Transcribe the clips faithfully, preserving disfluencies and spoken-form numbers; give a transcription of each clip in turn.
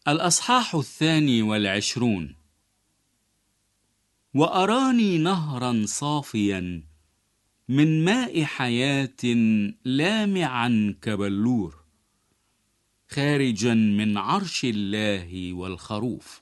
الأصحاح الثاني والعشرون. وأراني نهرا صافيا من ماء حياة لامعا كبلور خارجا من عرش الله والخروف،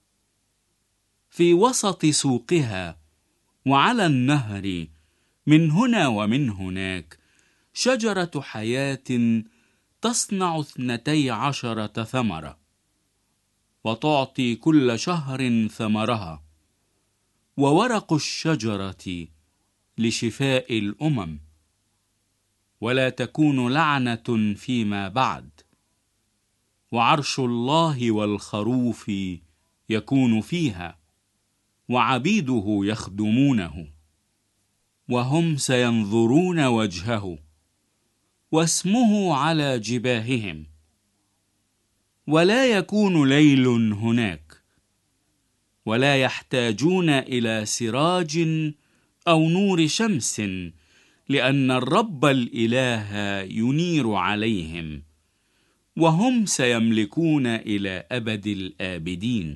في وسط سوقها وعلى النهر من هنا ومن هناك شجرة حياة تصنع اثنتي عشرة ثمرة، وتعطي كل شهر ثمرها، وورق الشجرة لشفاء الأمم، ولا تكون لعنة فيما بعد، وعرش الله والخروف يكون فيها، وعبيده يخدمونه، وهم سينظرون وجهه، واسمه على جباههم، ولا يكون ليل هناك، ولا يحتاجون إلى سراج أو نور شمس، لأن الرب الإله ينير عليهم، وهم سيملكون إلى أبد الآبدين.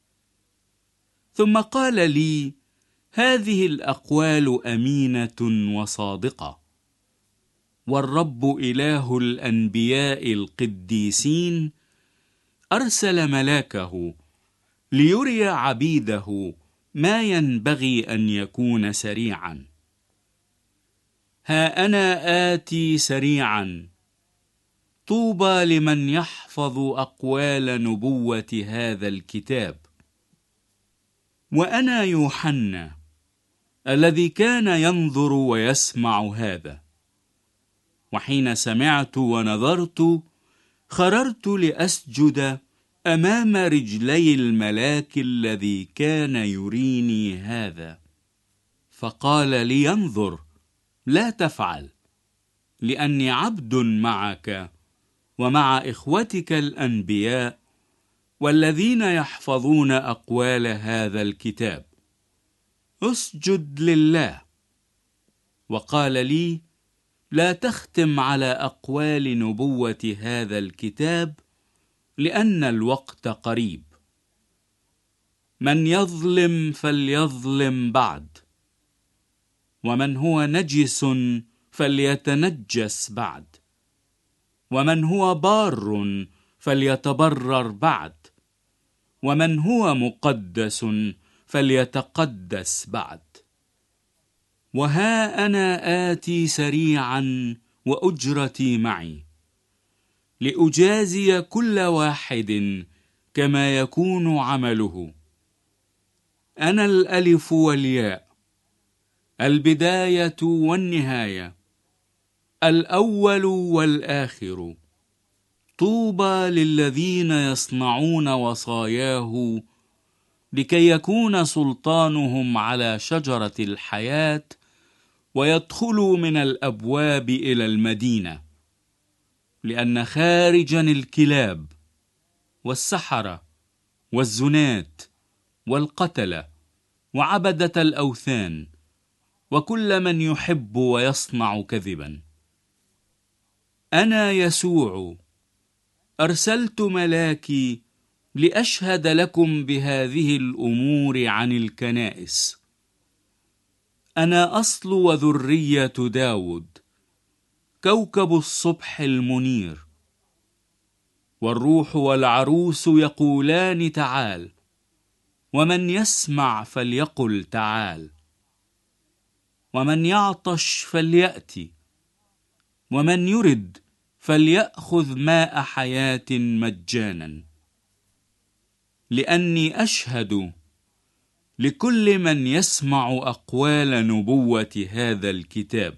ثم قال لي: هذه الأقوال أمينة وصادقة، والرب إله الأنبياء القديسين أرسل ملاكه ليري عبيده ما ينبغي أن يكون سريعا. ها أنا آتي سريعا، طوبى لمن يحفظ أقوال نبوة هذا الكتاب. وأنا يوحنا الذي كان ينظر ويسمع هذا، وحين سمعت ونظرت خررت لأسجد أمام رجلي الملاك الذي كان يريني هذا، فقال لي: انظر، لا تفعل، لأني عبد معك ومع إخوتك الأنبياء والذين يحفظون أقوال هذا الكتاب. اسجد لله. وقال لي: لا تختم على أقوال نبوة هذا الكتاب، لأن الوقت قريب. من يظلم فليظلم بعد، ومن هو نجس فليتنجس بعد، ومن هو بار فليتبرر بعد، ومن هو مقدس فليتقدس بعد. وها أنا آتي سريعا، وأجرتي معي، لأجازي كل واحد كما يكون عمله. أنا الألف والياء، البداية والنهاية، الأول والآخر. طوبى للذين يصنعون وصاياه، لكي يكون سلطانهم على شجرة الحياة، ويدخلوا من الأبواب إلى المدينة. لأن خارجا الكلاب والسحرة والزنات والقتلة وعبدة الأوثان وكل من يحب ويصنع كذبا. أنا يسوع أرسلت ملاكي لأشهد لكم بهذه الأمور عن الكنائس. أنا أصل وذرية داود، كوكب الصبح المنير. والروح والعروس يقولان: تعال. ومن يسمع فليقل: تعال. ومن يعطش فليأتي، ومن يرد فليأخذ ماء حياة مجانا. لأني أشهد لكل من يسمع أقوال نبوة هذا الكتاب.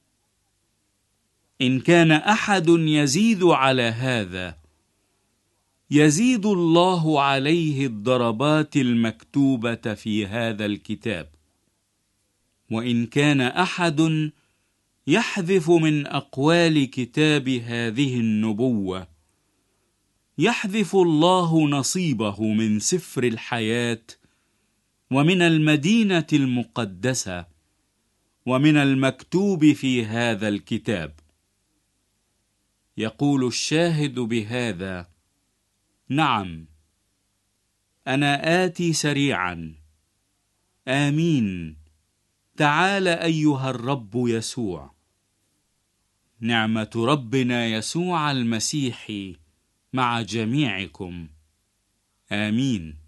إن كان أحد يزيد على هذا، يزيد الله عليه الضربات المكتوبة في هذا الكتاب. وإن كان أحد يحذف من أقوال كتاب هذه النبوة، يحذف الله نصيبه من سفر الحياة، ومن المدينة المقدسة، ومن المكتوب في هذا الكتاب. يقول الشاهد بهذا: نعم، أنا آتي سريعا. آمين. تعال أيها الرب يسوع. نعمة ربنا يسوع المسيح مع جميعكم. آمين.